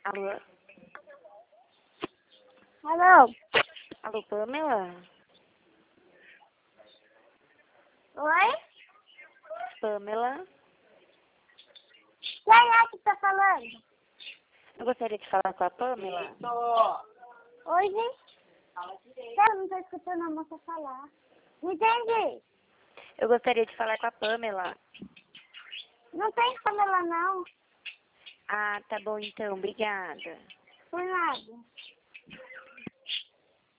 Alô? Alô? Alô, Pamela? Oi? Pamela? Quem é que tá falando? Eu gostaria de falar com a Pamela. Oi, gente? Eu não tô escutando a moça falar. Não entendi. Eu gostaria de falar com a Pamela. Não tem Pamela, não. Ah, tá bom então, obrigada. Por nada.